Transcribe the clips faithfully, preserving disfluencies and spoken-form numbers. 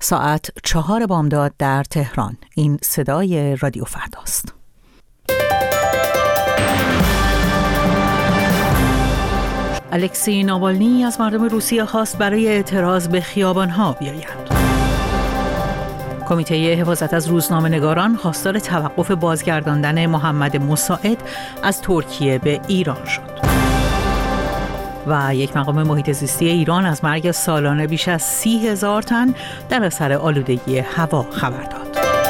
ساعت چهار بامداد در تهران. این صدای رادیو فرداست. الکسی ناوالنی از مردم روسیه خواست برای اعتراض به خیابان‌ها بیایند. کمیته حفاظت از روزنامه‌نگاران خواستار توقف بازگرداندن محمد مساعد از ترکیه به ایران شد. و یک مقام محیط زیستی ایران از مرگ سالانه بیش از سی هزار تن در اثر آلودگی هوا خبر داد.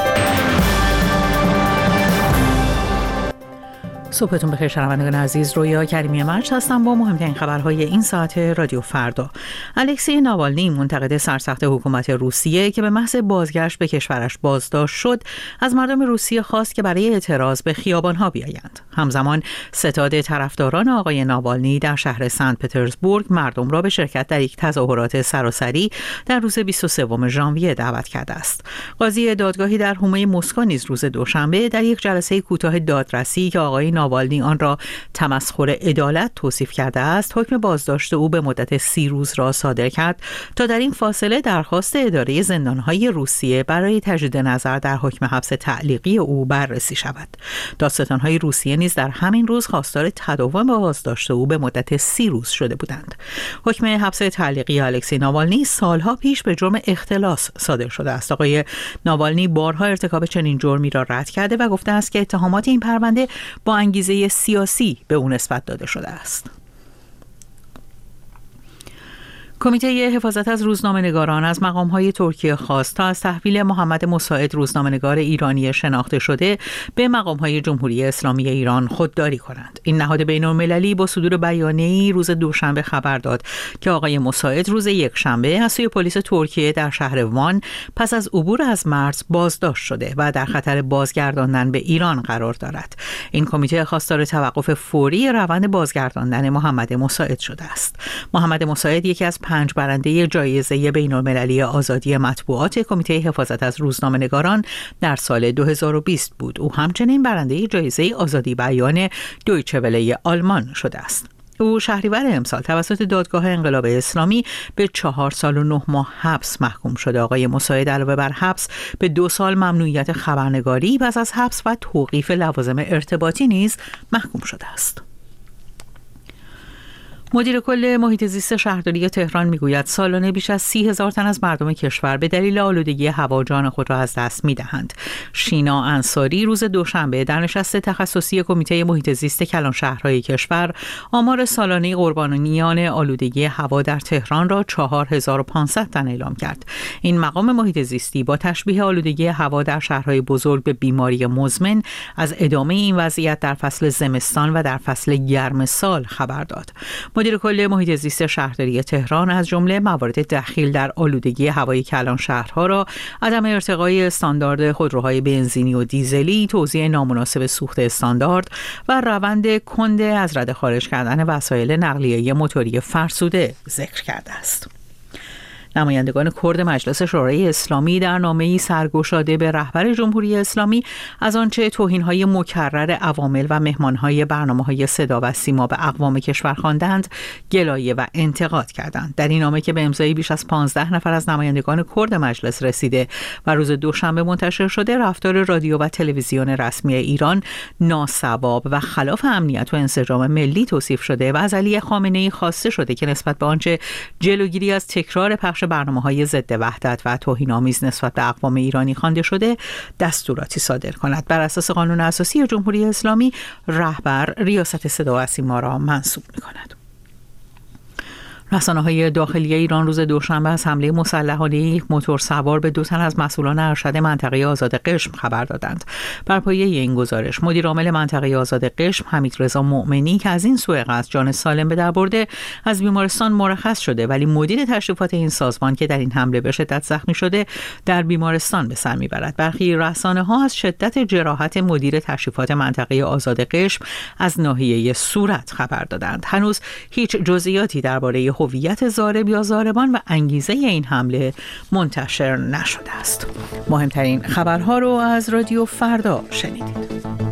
صبحتون بخیر شنوندگان عزیز، رویا کریمی مرج هستم با مهمترین خبرهای این ساعت رادیو فردا. الکسی ناوالنی منتقد سرسخت حکومت روسیه که به محض بازگشت به کشورش بازداشت شد، از مردم روسیه خواست که برای اعتراض به خیابان‌ها بیایند. همزمان ستاد طرفداران آقای ناوالنی در شهر سنت پترزبورگ مردم را به شرکت در یک تظاهرات سراسری در روز بیست و سوم ژانویه دعوت کرده است. قاضی دادگاهی در حومه مسکو نیز روز دوشنبه در یک جلسه کوتاه دادرسی که آقای ناوالنی آن را تمسخر عدالت توصیف کرده است، حکم بازداشت او به مدت سی روز را صادر کرد تا در این فاصله درخواست اداره زندانهای روسیه برای تجدید نظر در حکم حبس تعلیقی او بررسی شود. دادستانهای روسیه نیز در همین روز خواستار تداوم بازداشت او به مدت سی روز شده بودند. حکم حبس تعلیقی الکسی ناوالنی سالها پیش به جرم اختلاس صادر شده است. آقای ناوالنی بارها ارتکاب چنین جرمی را رد کرده و گفته است که اتهامات این پرونده با انگیزه سیاسی به او نسبت داده شده است. کمیته حفاظت از روزنامه‌نگاران از مقام‌های ترکیه خواست تا از تحویل محمد مساعد روزنامه‌نگار ایرانی شناخته شده به مقام‌های جمهوری اسلامی ایران خودداری کنند. این نهاد بین‌المللی با صدور بیانیه‌ای روز دوشنبه خبر داد که آقای مساعد روز یکشنبه از سوی پلیس ترکیه در شهر وان پس از عبور از مرز بازداشت شده و در خطر بازگرداندن به ایران قرار دارد. این کمیته خواستار توقف فوری روند بازگرداندن محمد مساعد شده است. محمد مساعد یکی از پنج برنده جایزه بین‌المللی آزادی مطبوعات کمیته حفاظت از روزنامه‌نگاران در سال دو هزار و بیست بود. او همچنین برنده جایزه آزادی بیان دویچه وله آلمان شده است. او شهریور امسال توسط دادگاه انقلاب اسلامی به چهار سال و نه ماه حبس محکوم شده. آقای مساعد علاوه بر حبس به دو سال ممنوعیت خبرنگاری پس از حبس و توقیف لوازم ارتباطی نیز محکوم شده است. مدیر کل محیط زیست شهرداری تهران میگوید سالانه بیش از سی هزار تن از مردم کشور به دلیل آلودگی هوا جان خود را از دست میدهند. شینا انصاری روز دوشنبه در نشست تخصصی کمیته محیط زیست کلان شهرهای کشور آمار سالانه قربانیان آلودگی هوا در تهران را چهار هزار و پانصد تن اعلام کرد. این مقام محیط زیستی با تشبیه آلودگی هوا در شهرهای بزرگ به بیماری مزمن از ادامه این وضعیت در فصل زمستان و در فصل گرم سال خبر داد. مدیر کل محیط زیست شهرداری تهران از جمله موارد دخیل در آلودگی هوای کلان شهرها را عدم ارتقای استاندارد خودروهای بنزینی و دیزلی، توزیع نامناسب سوخت استاندارد و روند کند از رده خارج کردن وسایل نقلیه موتوری فرسوده ذکر کرده است. نمایندگان کرد مجلس شورای اسلامی در نامه‌ای سرگشاده به رهبر جمهوری اسلامی از آنچه توهین‌های مکرر عوامل و مهمان‌های برنامه‌های صدا و سیما به اقوام کشور خواندند گلایه و انتقاد کردند. در این نامه که به امضای بیش از پانزده نفر از نمایندگان کرد مجلس رسیده و روز دوشنبه منتشر شده، رفتار رادیو و تلویزیون رسمی ایران ناسواب و خلاف امنیت و انسجام ملی توصیف شده و از علی خامنه‌ای خواسته شده که نسبت به آنچه جلوگیری از تکرار پخش برنامه‌های ضد وحدت و توهین‌آمیز نسبت به اقوام ایرانی خوانده شده دستوراتی صادر کند. بر اساس قانون اساسی جمهوری اسلامی رهبر ریاست صدا و سیما را منصوب می‌کند. رسانه‌های داخلی ایران روز دوشنبه از حمله مسلحانه یک موتور سوار به دو تن از مسئولان ارشد منطقه آزاد قشم خبر دادند. بر پایه این گزارش مدیر عامل منطقه آزاد قشم حمیدرضا مؤمنی که از این سوء قصد جان سالم به در برده از بیمارستان مرخص شده، ولی مدیر تشریفات این سازمان که در این حمله به شدت زخمی شده در بیمارستان به سر میبرد. برخی رسانه‌ها از شدت جراحت مدیر تشریفات منطقه آزاد قشم از ناحیه صورت خبر دادند. هنوز هیچ جزئیاتی درباره هویت ضارب یا ضاربان و انگیزه این حمله منتشر نشده است. مهمترین خبرها رو از رادیو فردا شنیدید.